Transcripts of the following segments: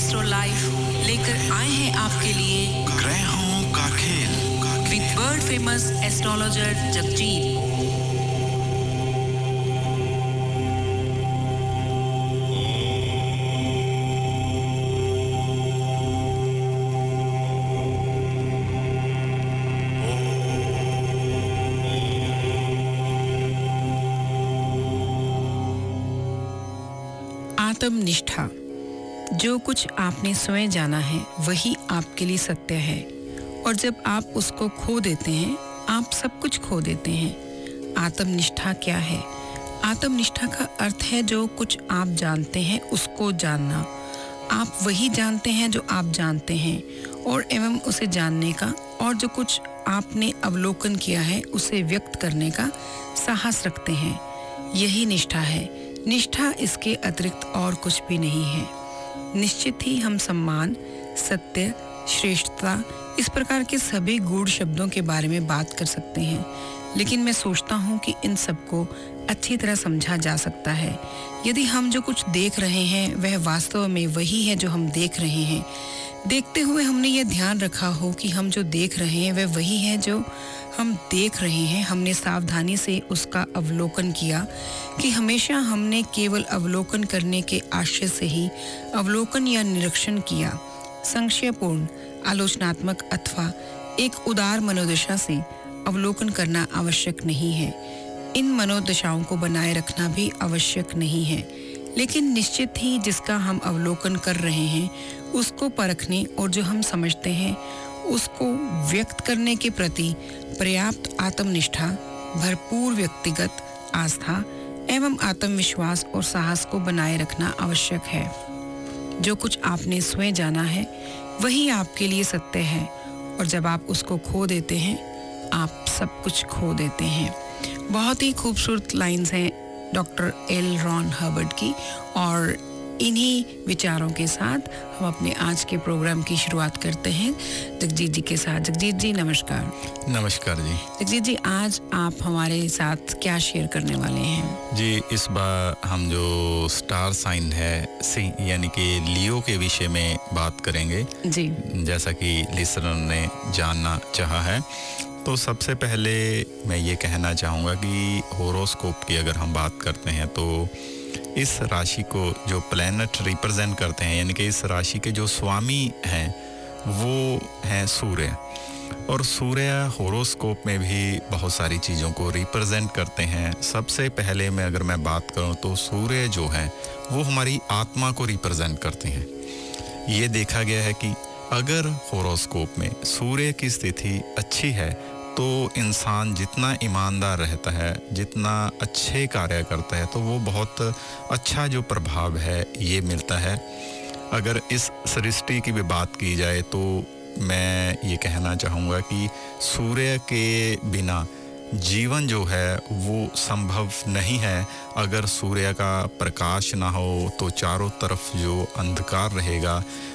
Astro life लेकर आए हैं आपके लिए ग्रहों का खेल with world famous astrologer Jagjit. आत्मनिष्ठा। जो कुछ आपने स्वयं जाना है वही आपके लिए सत्य है, और जब आप उसको खो देते हैं आप सब कुछ खो देते हैं। आत्मनिष्ठा क्या है? आत्मनिष्ठा का अर्थ है जो कुछ आप जानते हैं उसको जानना। आप वही जानते हैं जो आप जानते हैं और एवं उसे जानने का, और जो कुछ आपने अवलोकन किया है उसे व्यक्त करने का साहस रखते हैं। यही निष्ठा है। निष्ठा इसके अतिरिक्त और कुछ भी नहीं है। निश्चित ही हम सम्मान, सत्य, श्रेष्ठता, इस प्रकार के सभी गूढ़ शब्दों के बारे में बात कर सकते हैं, लेकिन मैं सोचता हूँ कि इन सबको अच्छी तरह समझा जा सकता है यदि हम जो कुछ देख रहे हैं वह वास्तव में वही है जो हम देख रहे हैं। देखते हुए हमने ये ध्यान रखा हो कि हम जो देख रहे हैं वह वही है जो हम देख रहे हैं। हमने सावधानी से उसका अवलोकन किया कि हमेशा हमने केवल अवलोकन करने के आशय से ही अवलोकन या निरीक्षण किया। संशयपूर्ण, आलोचनात्मक अथवा एक उदार मनोदशा से अवलोकन करना आवश्यक नहीं है। इन मनोदशाओं को बनाए रखना भी आवश्यक नहीं है, लेकिन निश्चित ही जिसका हम अवलोकन कर रहे हैं उसको परखने और जो हम समझते हैं उसको व्यक्त करने के प्रति पर्याप्त आत्मनिष्ठा, भरपूर व्यक्तिगत आस्था एवं आत्मविश्वास और साहस को बनाए रखना आवश्यक है। जो कुछ आपने स्वयं जाना है वही आपके लिए सत्य है, और जब आप उसको खो देते हैं आप सब कुछ खो देते हैं। बहुत ही खूबसूरत लाइंस हैं डॉक्टर एल रॉन हर्बर्ट की, और इन्हीं विचारों के साथ हम अपने आज के प्रोग्राम की शुरुआत करते हैं जगजीत जी के साथ। जगजीत जी नमस्कार। नमस्कार जी। जगजीत जी, आज आप हमारे साथ क्या शेयर करने वाले हैं? जी, इस बार हम जो स्टार साइन है यानी कि लियो के विषय में बात करेंगे जी। जैसा कि लिसनर ने जानना चाहा है, तो सबसे पहले मैं ये कहना चाहूँगा कि होरोस्कोप की अगर हम बात करते हैं तो इस राशि को जो प्लैनेट रिप्रेजेंट करते हैं, यानी कि इस राशि के जो स्वामी हैं वो हैं सूर्य, और सूर्य होरोस्कोप में भी बहुत सारी चीज़ों को रिप्रेजेंट करते हैं। सबसे पहले मैं अगर मैं बात करूं तो सूर्य जो है वो हमारी आत्मा को रिप्रेजेंट करते हैं। ये देखा गया है कि अगर होरोस्कोप में सूर्य की स्थिति अच्छी है तो इंसान जितना ईमानदार रहता है, जितना अच्छे कार्य करता है, तो वो बहुत अच्छा जो प्रभाव है ये मिलता है। अगर इस सृष्टि की भी बात की जाए तो मैं ये कहना चाहूँगा कि सूर्य के बिना जीवन जो है वो संभव नहीं है। अगर सूर्य का प्रकाश ना हो तो चारों तरफ जो अंधकार रहेगा,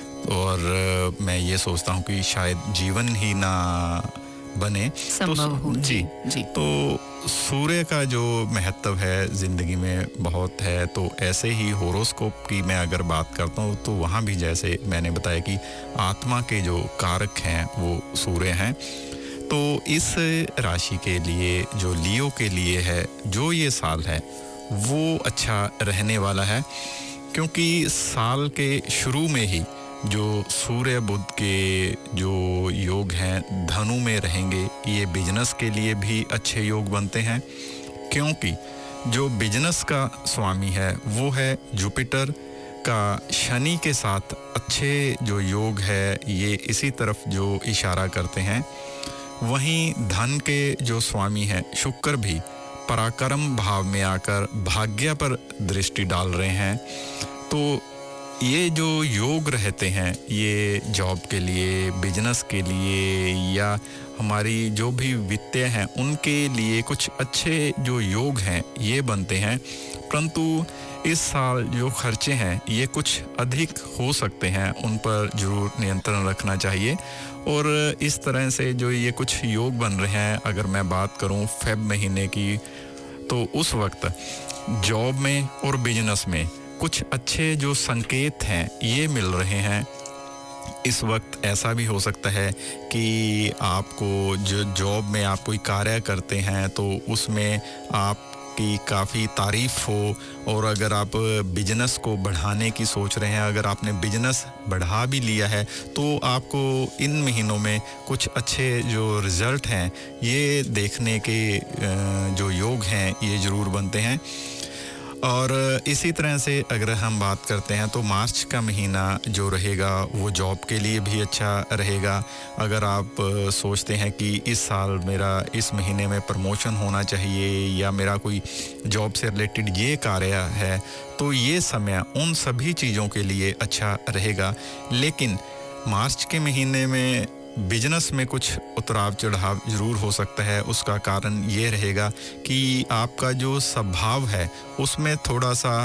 और मैं ये सोचता हूँ कि शायद जीवन ही ना बने संभव हो। जी। तो सूर्य का जो महत्व है जिंदगी में बहुत है। तो ऐसे ही होरोस्कोप की मैं अगर बात करता हूँ तो वहाँ भी जैसे मैंने बताया कि आत्मा के जो कारक हैं वो सूर्य हैं। तो इस राशि के लिए जो लियो के लिए है, जो ये साल है वो अच्छा रहने वाला है, क्योंकि साल के शुरू में ही जो सूर्य बुध के जो योग हैं धनु में रहेंगे, ये बिजनेस के लिए भी अच्छे योग बनते हैं, क्योंकि जो बिजनेस का स्वामी है वो है जुपिटर का शनि के साथ अच्छे जो योग है ये इसी तरफ जो इशारा करते हैं। वहीं धन के जो स्वामी हैं शुक्र भी पराक्रम भाव में आकर भाग्य पर दृष्टि डाल रहे हैं। तो ये जो योग रहते हैं ये जॉब के लिए, बिजनेस के लिए या हमारी जो भी वित्तीय हैं उनके लिए कुछ अच्छे जो योग हैं ये बनते हैं। परंतु इस साल जो खर्चे हैं ये कुछ अधिक हो सकते हैं, उन पर जरूर नियंत्रण रखना चाहिए। और इस तरह से जो ये कुछ योग बन रहे हैं, अगर मैं बात करूं फेब महीने की, तो उस वक्त जॉब में और बिजनेस में कुछ अच्छे जो संकेत हैं ये मिल रहे हैं। इस वक्त ऐसा भी हो सकता है कि आपको जो जॉब में आप कोई कार्य करते हैं तो उसमें आपकी काफ़ी तारीफ़ हो, और अगर आप बिजनेस को बढ़ाने की सोच रहे हैं, अगर आपने बिजनेस बढ़ा भी लिया है तो आपको इन महीनों में कुछ अच्छे जो रिज़ल्ट हैं ये देखने के जो योग हैं ये ज़रूर बनते हैं। और इसी तरह से अगर हम बात करते हैं तो मार्च का महीना जो रहेगा वो जॉब के लिए भी अच्छा रहेगा। अगर आप सोचते हैं कि इस साल मेरा इस महीने में प्रमोशन होना चाहिए या मेरा कोई जॉब से रिलेटेड ये कार्य है, तो ये समय उन सभी चीज़ों के लिए अच्छा रहेगा। लेकिन मार्च के महीने में बिजनेस में कुछ उतराव चढ़ाव ज़रूर हो सकता है। उसका कारण ये रहेगा कि आपका जो स्वभाव है उसमें थोड़ा सा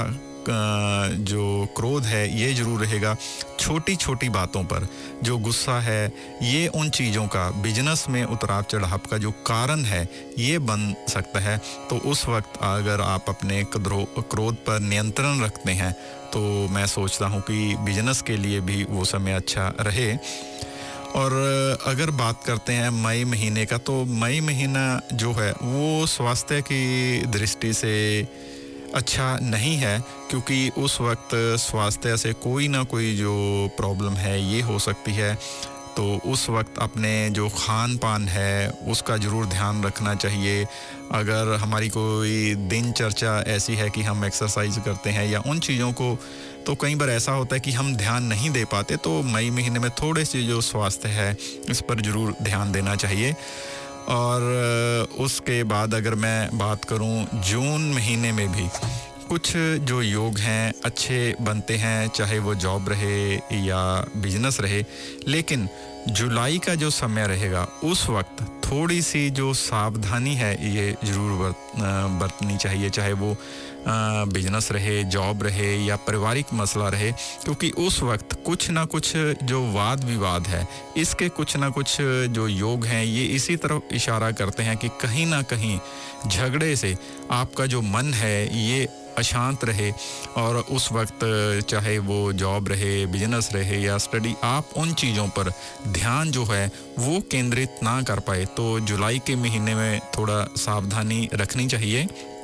जो क्रोध है ये ज़रूर रहेगा। छोटी छोटी बातों पर जो गुस्सा है ये उन चीज़ों का बिजनेस में उतराव चढ़ाव का जो कारण है ये बन सकता है। तो उस वक्त अगर आप अपने क्रोध पर नियंत्रण रखते हैं तो मैं सोचता हूँ कि बिजनेस के लिए भी वो समय अच्छा रहे। और अगर बात करते हैं मई महीने का, तो मई महीना जो है वो स्वास्थ्य की दृष्टि से अच्छा नहीं है, क्योंकि उस वक्त स्वास्थ्य से कोई ना कोई जो प्रॉब्लम है ये हो सकती है। तो उस वक्त अपने जो खान पान है उसका ज़रूर ध्यान रखना चाहिए। अगर हमारी कोई दिनचर्या ऐसी है कि हम एक्सरसाइज करते हैं या उन चीज़ों को, तो कई बार ऐसा होता है कि हम ध्यान नहीं दे पाते। तो मई महीने में थोड़े से जो स्वास्थ्य है इस पर ज़रूर ध्यान देना चाहिए। और उसके बाद अगर मैं बात करूं, जून महीने में भी कुछ जो योग हैं अच्छे बनते हैं, चाहे वो जॉब रहे या बिजनेस रहे। लेकिन जुलाई का जो समय रहेगा उस वक्त थोड़ी सी जो सावधानी है ये ज़रूर बरतनी चाहिए, चाहे वो बिजनेस रहे, जॉब रहे या पारिवारिक मसला रहे, क्योंकि उस वक्त कुछ ना कुछ जो वाद विवाद है इसके कुछ ना कुछ जो योग हैं ये इसी तरफ इशारा करते हैं कि कहीं ना कहीं झगड़े से आपका जो मन है ये अशांत रहे। और उस वक्त चाहे वो जॉब रहे, बिजनेस रहे या स्टडी, आप उन चीज़ों पर ध्यान जो है वो केंद्रित ना कर पाए। तो जुलाई के महीने में थोड़ा सावधानी रखनी चाहिए।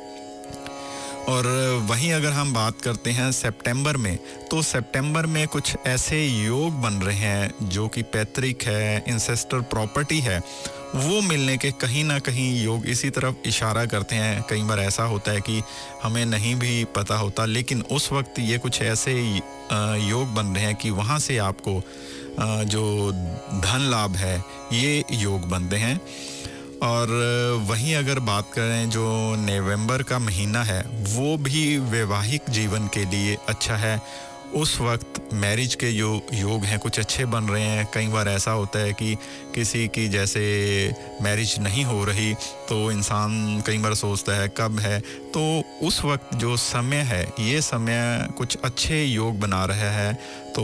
और वहीं अगर हम बात करते हैं सितंबर में, तो सितंबर में कुछ ऐसे योग बन रहे हैं जो कि पैतृक है, इंसेस्टर प्रॉपर्टी है, वो मिलने के कहीं ना कहीं योग इसी तरफ इशारा करते हैं। कई बार ऐसा होता है कि हमें नहीं भी पता होता, लेकिन उस वक्त ये कुछ ऐसे योग बन रहे हैं कि वहाँ से आपको जो धन लाभ है ये योग बनते हैं। और वहीं अगर बात करें जो नवंबर का महीना है वो भी वैवाहिक जीवन के लिए अच्छा है। उस वक्त मैरिज के जो योग हैं कुछ अच्छे बन रहे हैं। कई बार ऐसा होता है कि किसी की जैसे मैरिज नहीं हो रही तो इंसान कई बार सोचता है कब है, तो उस वक्त जो समय है ये समय कुछ अच्छे योग बना रहा है। तो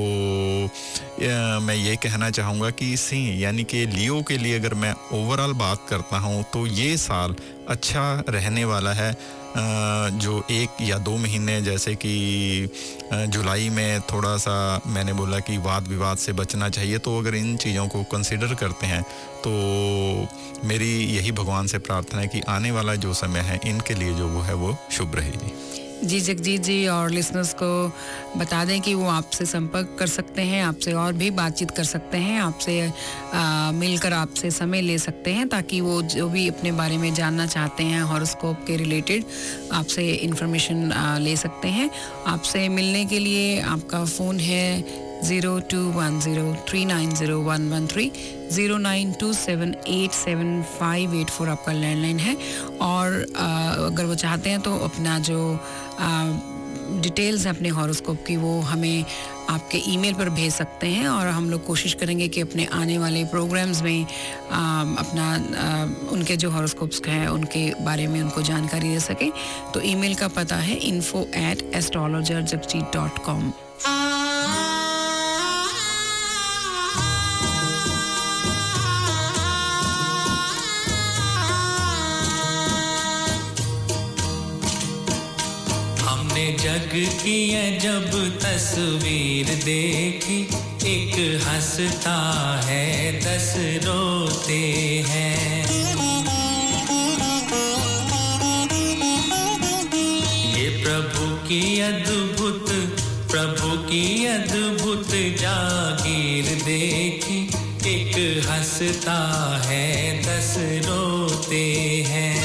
मैं ये कहना चाहूँगा कि सिंह यानी कि लियो के लिए अगर मैं ओवरऑल बात करता हूँ तो ये साल अच्छा रहने वाला है। जो 1 या 2 महीने जैसे कि जुलाई में थोड़ा सा मैंने बोला कि वाद विवाद से बचना चाहिए, तो अगर इन चीज़ों को कंसिडर करते हैं तो मेरी यही भगवान से प्रार्थना है कि आने वाला जो समय है इनके लिए जो वो है वो शुभ रहे जी जगजीत जी। और लिसनर्स को बता दें कि वो आपसे संपर्क कर सकते हैं, आपसे और भी बातचीत कर सकते हैं, आपसे मिलकर आपसे समय ले सकते हैं, ताकि वो जो भी अपने बारे में जानना चाहते हैं हॉरोस्कोप के रिलेटेड आपसे इंफॉर्मेशन ले सकते हैं। आपसे मिलने के लिए आपका फ़ोन है 0210390113, 0927875584 आपका लैंडलाइन है। और अगर वो चाहते हैं तो अपना जो डिटेल्स हैं अपने हॉरोस्कोप की वो हमें आपके ईमेल पर भेज सकते हैं, और हम लोग कोशिश करेंगे कि अपने आने वाले प्रोग्राम्स में अपना उनके जो हॉरोस्कोप्स हैं उनके बारे में उनको जानकारी दे सकें। तो ईमेल का पता है info@astrologerjagjit.com। हम हमने जग की जब तस्वीर देखी, एक हंसता है 10 रोते हैं। ये प्रभु की अद्भुत जागीर देखी, एक हंसता है 10 रोते हैं।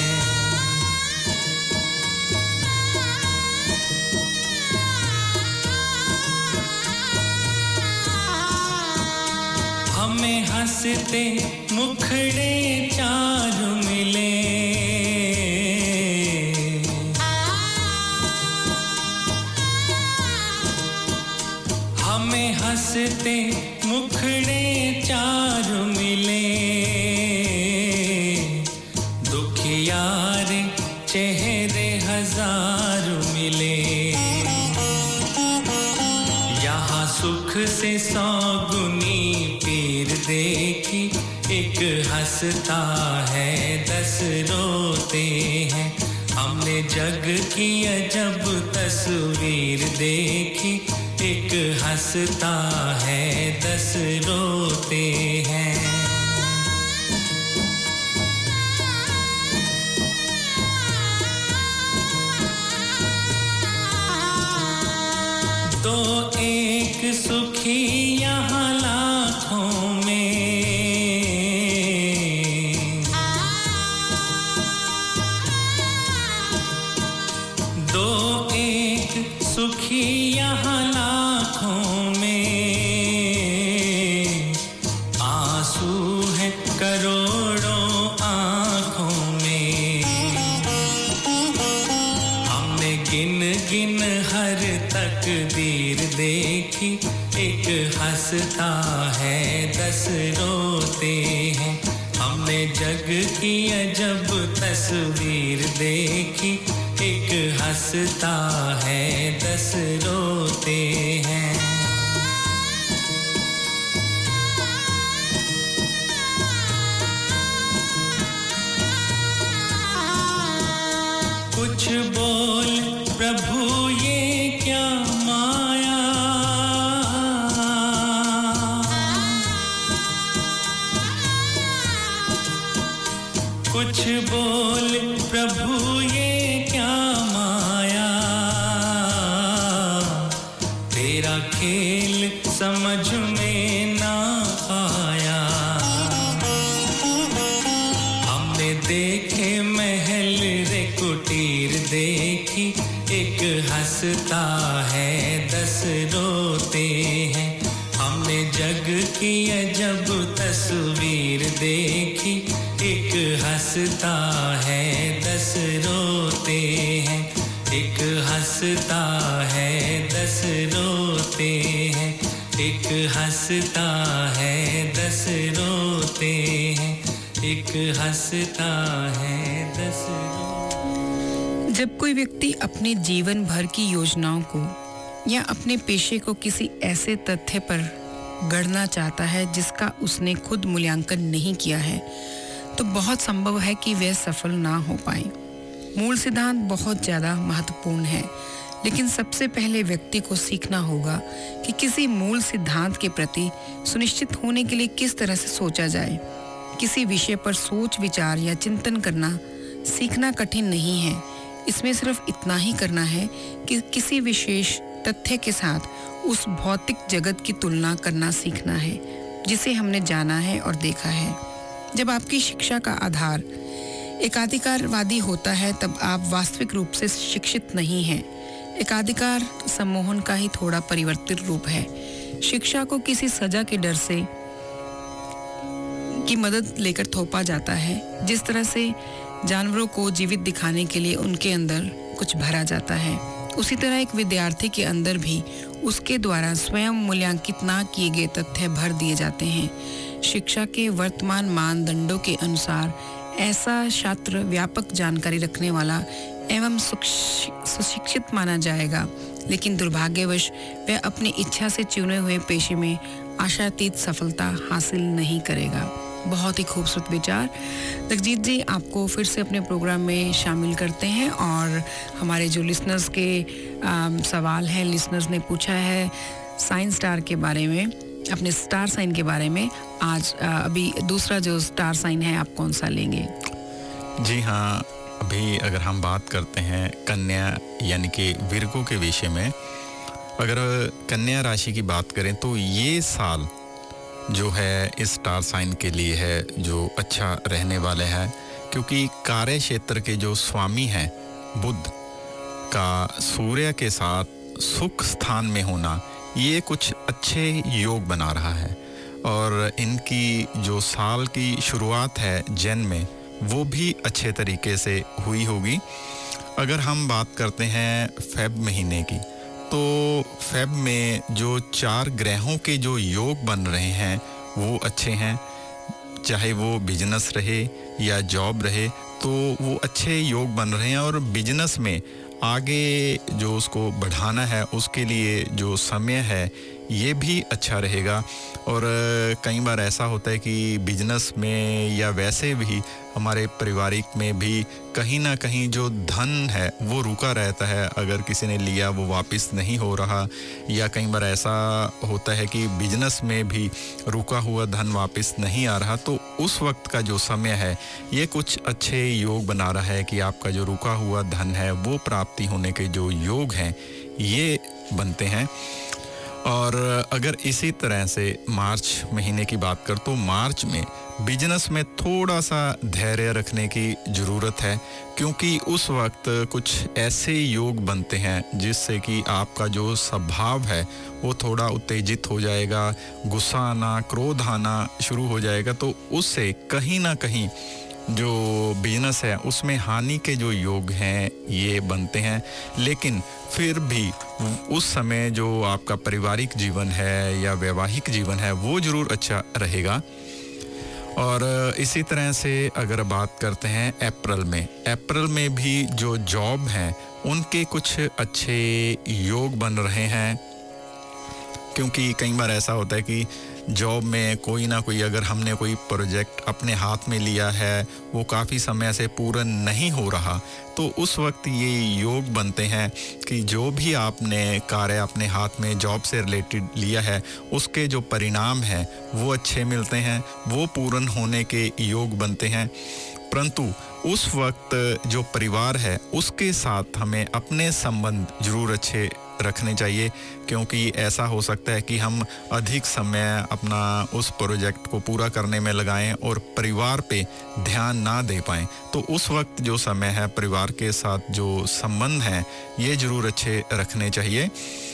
हमें हंसते मुखड़े 4 मिले, हमें हंसते मुखड़े 4 मिले, दुखियारे चेहरे 1000 मिले। यहाँ सुख से 100 गुनी पीर देखी, एक हंसता है 10 रोते हैं। हमने जग की अजब तस्वीर देखी, एक हंसता है 10 रोते हैं। तो एक सुखी यहाँ लाखों में, दो एक सुखी यहाँ लाखों में, आंसू है करोड़ों आँखों में। हमने गिन गिन हर तकदीर देखी, एक हंसता है 10 रोते हैं। हमने जग की अजब तस्वीर देखी, एक हंसता है 10 रोते हैं। कुछ बोल प्रभु ये क्या माया, कुछ बोल प्रभु ये क्या माया, तेरा खेल समझ में ना आया। हमने देखे महल रे कुटीर देखी, एक हंसता है 10 रोते हैं। हमने जग की अजब तस्वीर देखी, एक हंसता है 10 रोते हैं। एक हंसता है 10 रोते हैं, एक हंसता है 10 रोते हैं, एक हंसता है 10 रोते। जब कोई व्यक्ति अपने जीवन भर की योजनाओं को या अपने पेशे को किसी ऐसे तथ्य पर गढ़ना चाहता है जिसका उसने खुद मूल्यांकन नहीं किया है, तो बहुत संभव है कि वह सफल ना हो पाए। मूल सिद्धांत बहुत ज़्यादा महत्वपूर्ण है, लेकिन सबसे पहले व्यक्ति को सीखना होगा कि किसी मूल सिद्धांत के प्रति सुनिश्चित होने के लिए किस तरह से सोचा जाए। किसी विषय पर सोच विचार या चिंतन करना सीखना कठिन नहीं है। इसमें सिर्फ इतना ही करना है कि किसी विशेष तथ्य के साथ उस भौतिक जगत की तुलना करना सीखना है जिसे हमने जाना है और देखा है। जब आपकी शिक्षा का आधार एकाधिकारवादी होता है, तब आप वास्तविक रूप से शिक्षित नहीं हैं। एकाधिकार सम्मोहन का ही थोड़ा परिवर्तित रूप है। शिक्षा को किसी सजा के डर से की मदद लेकर थोपा जाता है, जिस तरह से जानवरों को जीवित दिखाने के लिए उनके अंदर कुछ भरा जाता है। उसी तरह एक विद्यार्थी के अंदर भी उसके द्वारा स्वयं मूल्यांकित ना किए गए तथ्य भर दिए जाते हैं। शिक्षा के वर्तमान मानदंडों के अनुसार ऐसा छात्र व्यापक जानकारी रखने वाला एवं सुशिक्षित माना जाएगा, लेकिन दुर्भाग्यवश वह अपनी इच्छा से चुने हुए पेशे में आशातीत सफलता हासिल नहीं करेगा। बहुत ही खूबसूरत विचार। जगजीत जी, आपको फिर से अपने प्रोग्राम में शामिल करते हैं और हमारे जो लिसनर्स के सवाल हैं, लिसनर्स ने पूछा है साइन स्टार के बारे में, अपने स्टार साइन के बारे में। आज अभी दूसरा जो स्टार साइन है आप कौन सा लेंगे? जी हाँ, अभी अगर हम बात करते हैं कन्या यानी कि विर्गो के विषय में, अगर कन्या राशि की बात करें तो ये साल जो है इस स्टार साइन के लिए है जो अच्छा रहने वाले हैं, क्योंकि कार्य क्षेत्र के जो स्वामी हैं बुध का सूर्य के साथ सुख स्थान में होना, ये कुछ अच्छे योग बना रहा है और इनकी जो साल की शुरुआत है जैन में वो भी अच्छे तरीके से हुई होगी। अगर हम बात करते हैं फेब महीने की, तो फेब में जो 4 ग्रहों के जो योग बन रहे हैं वो अच्छे हैं, चाहे वो बिजनेस रहे या जॉब रहे, तो वो अच्छे योग बन रहे हैं और बिजनेस में आगे जो उसको बढ़ाना है उसके लिए जो समय है ये भी अच्छा रहेगा। और कई बार ऐसा होता है कि बिजनेस में या वैसे भी हमारे पारिवारिक में भी कहीं ना कहीं जो धन है वो रुका रहता है, अगर किसी ने लिया वो वापस नहीं हो रहा, या कई बार ऐसा होता है कि बिजनेस में भी रुका हुआ धन वापस नहीं आ रहा, तो उस वक्त का जो समय है ये कुछ अच्छे योग बना रहा है कि आपका जो रुका हुआ धन है वो प्राप्ति होने के जो योग हैं ये बनते हैं। और अगर इसी तरह से मार्च महीने की बात कर तो मार्च में बिजनेस में थोड़ा सा धैर्य रखने की ज़रूरत है, क्योंकि उस वक्त कुछ ऐसे योग बनते हैं जिससे कि आपका जो स्वभाव है वो थोड़ा उत्तेजित हो जाएगा, गुस्सा आना, क्रोध आना शुरू हो जाएगा, तो उससे कहीं ना कहीं जो बिजनेस है उसमें हानि के जो योग हैं ये बनते हैं। लेकिन फिर भी उस समय जो आपका पारिवारिक जीवन है या वैवाहिक जीवन है वो ज़रूर अच्छा रहेगा। और इसी तरह से अगर बात करते हैं अप्रैल में भी जो जॉब हैं उनके कुछ अच्छे योग बन रहे हैं, क्योंकि कई बार ऐसा होता है कि जॉब में कोई ना कोई, अगर हमने कोई प्रोजेक्ट अपने हाथ में लिया है वो काफ़ी समय से पूरा नहीं हो रहा, तो उस वक्त ये योग बनते हैं कि जो भी आपने कार्य अपने हाथ में जॉब से रिलेटेड लिया है उसके जो परिणाम हैं वो अच्छे मिलते हैं, वो पूर्ण होने के योग बनते हैं। परंतु उस वक्त जो परिवार है उसके साथ हमें अपने संबंध जरूर अच्छे रखने चाहिए, क्योंकि ऐसा हो सकता है कि हम अधिक समय अपना उस प्रोजेक्ट को पूरा करने में लगाएं और परिवार पे ध्यान ना दे पाएं, तो उस वक्त जो समय है परिवार के साथ जो संबंध हैं ये ज़रूर अच्छे रखने चाहिए।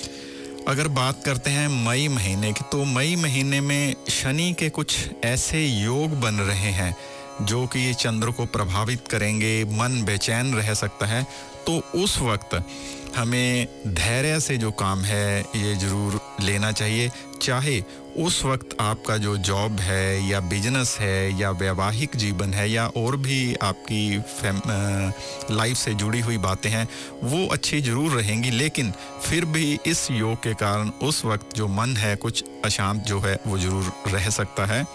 अगर बात करते हैं मई महीने की, तो मई महीने में शनि के कुछ ऐसे योग बन रहे हैं जो कि चंद्र को प्रभावित करेंगे, मन बेचैन रह सकता है, तो उस वक्त हमें धैर्य से जो काम है ये ज़रूर लेना चाहिए। चाहे उस वक्त आपका जो जॉब है या बिजनेस है या वैवाहिक जीवन है या और भी आपकी लाइफ से जुड़ी हुई बातें हैं वो अच्छी ज़रूर रहेंगी, लेकिन फिर भी इस योग के कारण उस वक्त जो मन है कुछ अशांत जो है वो ज़रूर रह सकता है।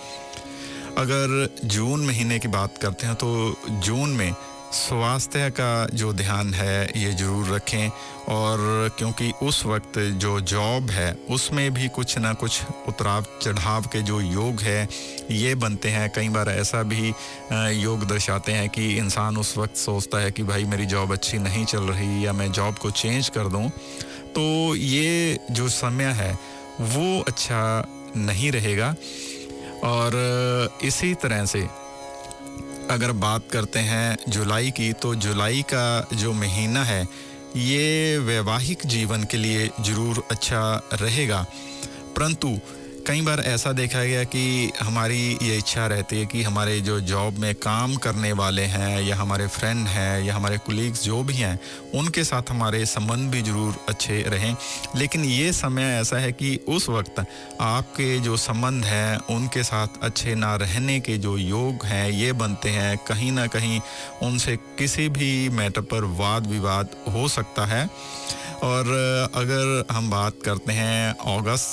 अगर जून महीने की बात करते हैं तो जून में स्वास्थ्य का जो ध्यान है ये ज़रूर रखें, और क्योंकि उस वक्त जो जॉब है उसमें भी कुछ ना कुछ उतराव चढ़ाव के जो योग है ये बनते हैं। कई बार ऐसा भी योग दर्शाते हैं कि इंसान उस वक्त सोचता है कि भाई मेरी जॉब अच्छी नहीं चल रही या मैं जॉब को चेंज कर दूं, तो ये जो समय है वो अच्छा नहीं रहेगा। और इसी तरह से अगर बात करते हैं जुलाई की, तो जुलाई का जो महीना है ये वैवाहिक जीवन के लिए ज़रूर अच्छा रहेगा, परंतु कई बार ऐसा देखा गया कि हमारी ये इच्छा रहती है कि हमारे जो जॉब में काम करने वाले हैं या हमारे फ्रेंड हैं या हमारे कुलीग्स जो भी हैं उनके साथ हमारे संबंध भी ज़रूर अच्छे रहें, लेकिन ये समय ऐसा है कि उस वक्त आपके जो संबंध हैं उनके साथ अच्छे ना रहने के जो योग हैं ये बनते हैं। कहीं ना कहीं उनसे किसी भी मैटर पर वाद विवाद हो सकता है। और अगर हम बात करते हैं अगस्त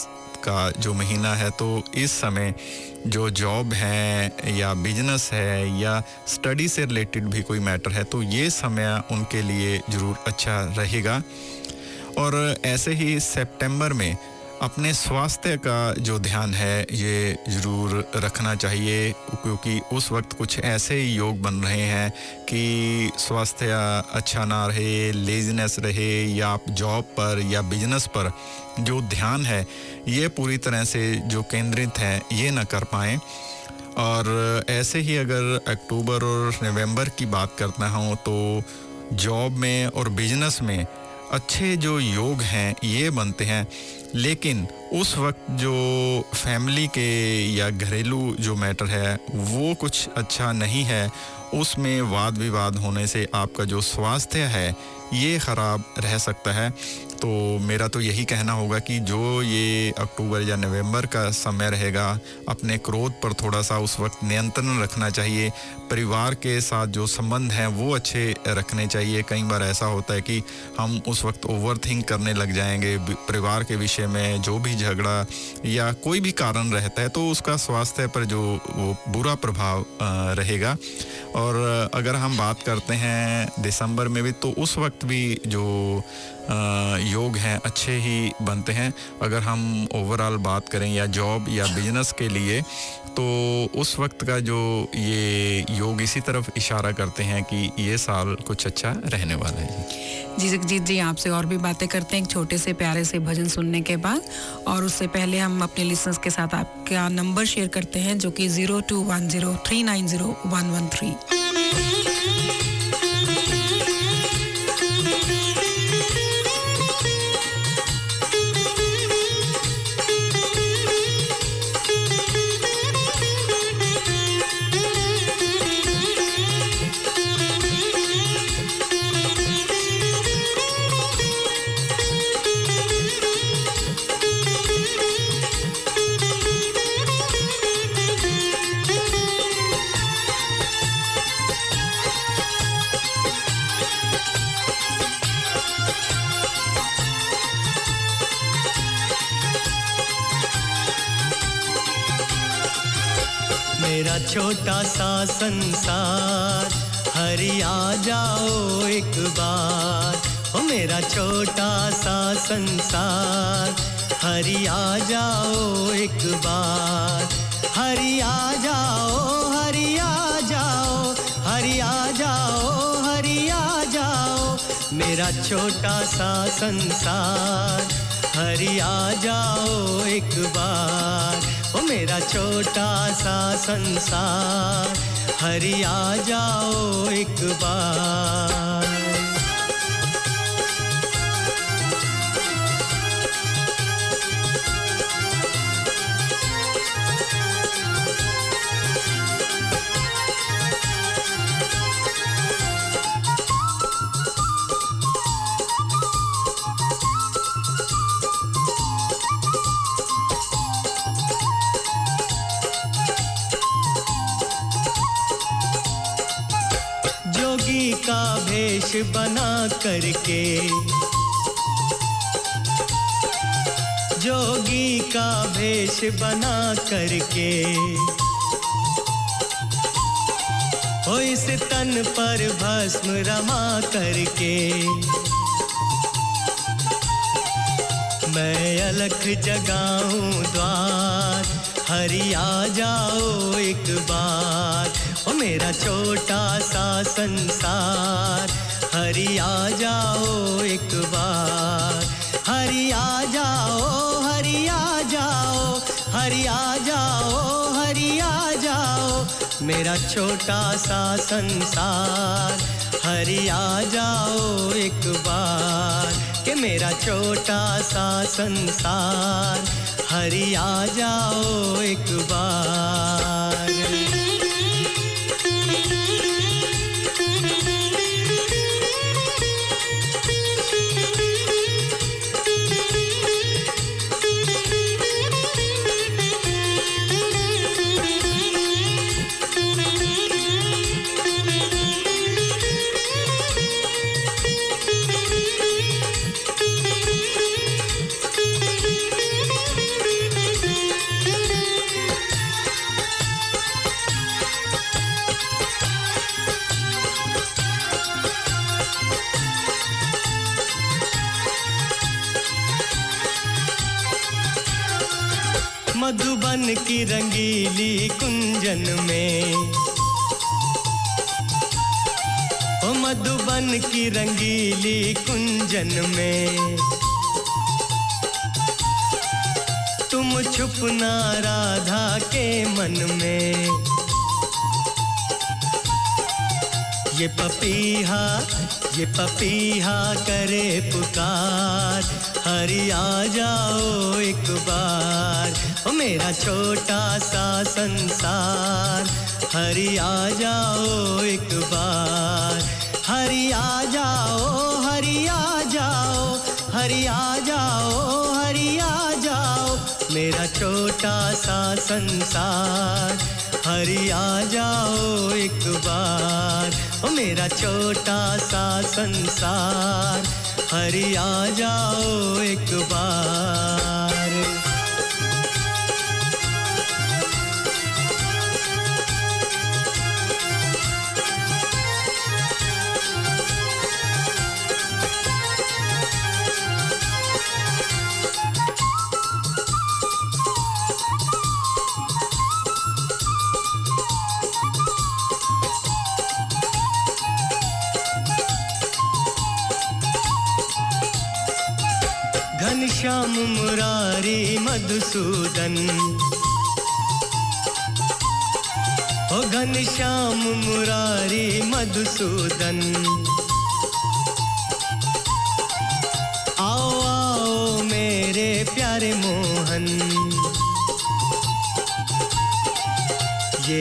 का जो महीना है, तो इस समय जो जॉब है या बिजनेस है या स्टडी से रिलेटेड भी कोई मैटर है, तो ये समय उनके लिए ज़रूर अच्छा रहेगा। और ऐसे ही सितंबर में अपने स्वास्थ्य का जो ध्यान है ये ज़रूर रखना चाहिए, क्योंकि उस वक्त कुछ ऐसे योग बन रहे हैं कि स्वास्थ्य अच्छा ना रहे, लेज़ीनेस रहे, या आप जॉब पर या बिजनेस पर जो ध्यान है ये पूरी तरह से जो केंद्रित है ये ना कर पाएँ। और ऐसे ही अगर अक्टूबर और नवंबर की बात करता हूँ तो जॉब में और बिजनेस में अच्छे जो योग हैं ये बनते हैं, लेकिन उस वक्त जो फैमिली के या घरेलू जो मैटर है वो कुछ अच्छा नहीं है, उसमें वाद विवाद होने से आपका जो स्वास्थ्य है ये ख़राब रह सकता है। तो मेरा तो यही कहना होगा कि जो ये अक्टूबर या नवंबर का समय रहेगा, अपने क्रोध पर थोड़ा सा उस वक्त नियंत्रण रखना चाहिए। परिवार के साथ जो संबंध हैं वो अच्छे रखने चाहिए। कई बार ऐसा होता है कि हम उस वक्त ओवर थिंक करने लग जाएंगे परिवार के विषय में, जो भी झगड़ा या कोई भी कारण रहता है तो उसका स्वास्थ्य पर जो वो बुरा प्रभाव रहेगा। और अगर हम बात करते हैं दिसंबर में भी, तो उस वक्त भी जो योग हैं अच्छे ही बनते हैं। अगर हम ओवरऑल बात करें या जॉब या बिजनेस के लिए, तो उस वक्त का जो ये योग इसी तरफ इशारा करते हैं कि ये साल कुछ अच्छा रहने वाला है। जी जगजीत जी, आपसे और भी बातें करते हैं एक छोटे से प्यारे से भजन सुनने के बाद। और उससे पहले हम अपने लिसनर्स के साथ आपका नंबर शेयर करते हैं जो कि 0210390113। मेरा छोटा सा संसार, हरि आ जाओ एक बार। ओ मेरा छोटा सा संसार, हरि आ जाओ एक बार। हरि आ जाओ, हरि आ जाओ, हरि आ जाओ, हरि आ जाओ। मेरा छोटा सा संसार, हरि आ जाओ एक बार। ओ मेरा छोटा सा संसार, हरि आ जाओ एक बार। जोगी का भेष बना करके, जोगी का भेष बना करके, हो इस तन पर भस्म रमा करके, मैं अलख जगाऊं द्वार। हरि आ जाओ एक बार। ओ मेरा छोटा सा संसार, हरि आ जाओ एक बार। हरि आ जाओ, हरि आ जाओ, हरि आ जाओ, हरि आ जाओ। मेरा छोटा सा संसार, हरि आ जाओ एक बार। कि मेरा छोटा सा संसार, हरि आ जाओ एक बार। मधुबन की रंगीली कुंजन में, ओ मधुबन की रंगीली कुंजन में तुम छुपना राधा के मन में। ये पपीहा करे पुकार, हरि आ जाओ एक बार, ओ मेरा छोटा सा संसार, हरि आ जाओ एक बार, हरि आ जाओ, हरि आ जाओ, हरि आ जाओ, हरि आ जाओ, मेरा छोटा सा संसार, हरि आ जाओ एक बार, ओ मेरा छोटा सा संसार, हरि आ जाओ एक बार। घनश्याम मुरारी मधुसूदन, ओ घनश्याम मुरारी मधुसूदन, आओ आओ मेरे प्यारे मोहन, ये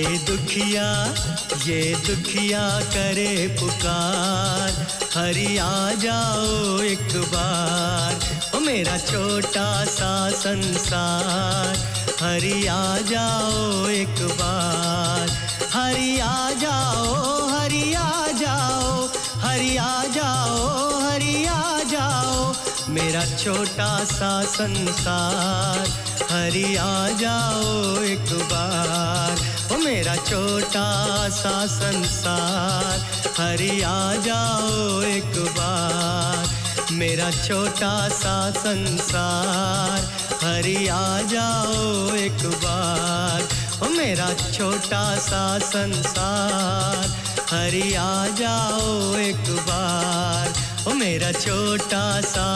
दुखिया करे पुकार, हरि आ जाओ एक बार, ओ मेरा छोटा सा संसार, हरि आ जाओ एक बार, हरि आ जाओ, हरि आ जाओ, हरि आ जाओ, हरि आ जाओ, मेरा छोटा सा संसार, हरि आ जाओ एक बार, ओ मेरा छोटा सा संसार, हरि आ जाओ एक बार, मेरा छोटा सा संसार, हरि आ जाओ एक बार, ओ मेरा छोटा सा संसार, हरि आ जाओ एक बार, ओ मेरा छोटा सा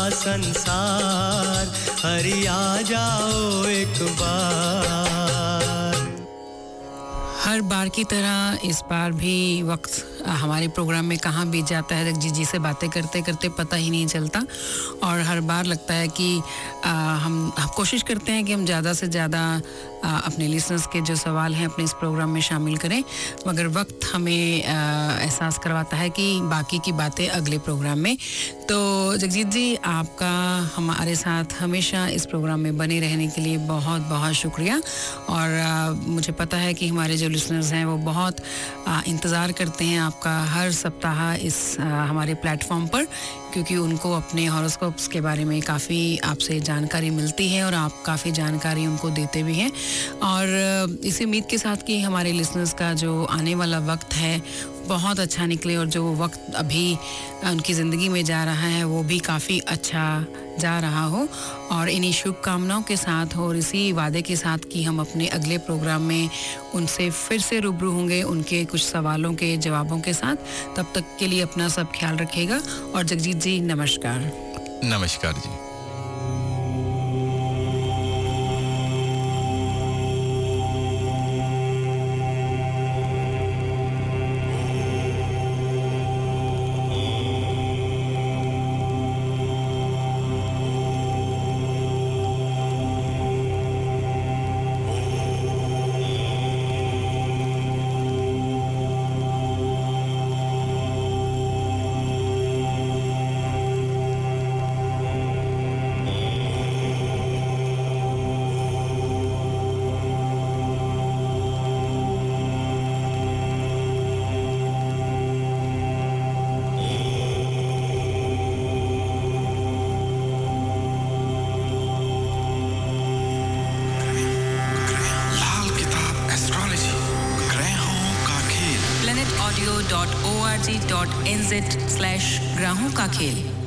संसार, हरि आ जाओ एक बार। हर बार की तरह इस बार भी वक्त हमारे प्रोग्राम में कहाँ बीत जाता है जगजीत जी से बातें करते करते पता ही नहीं चलता, और हर बार लगता है कि हम कोशिश करते हैं कि हम ज़्यादा से ज़्यादा अपने लिसनर्स के जो सवाल हैं अपने इस प्रोग्राम में शामिल करें, मगर वक्त हमें एहसास करवाता है कि बाकी की बातें अगले प्रोग्राम में। तो जगजीत जी, आपका हमारे साथ हमेशा इस प्रोग्राम में बने रहने के लिए बहुत बहुत शुक्रिया, और मुझे पता है कि हमारे जो लिसनर्स हैं वो बहुत इंतज़ार करते हैं आपका हर सप्ताह इस हमारे प्लेटफॉर्म पर, क्योंकि उनको अपने हॉरोस्कोप्स के बारे में काफ़ी आपसे जानकारी मिलती है और आप काफ़ी जानकारी उनको देते भी हैं। और इसी उम्मीद के साथ कि हमारे लिसनर्स का जो आने वाला वक्त है बहुत अच्छा निकले, और जो वक्त अभी उनकी ज़िंदगी में जा रहा है वो भी काफ़ी अच्छा जा रहा हो, और इन्हीं शुभकामनाओं के साथ और इसी वादे के साथ कि हम अपने अगले प्रोग्राम में उनसे फिर से रूबरू होंगे उनके कुछ सवालों के जवाबों के साथ। तब तक के लिए अपना सब ख्याल रखिएगा, और जगजीत जी नमस्कार। नमस्कार जी। planetaudio.org.nz/ग्राहों का खेल।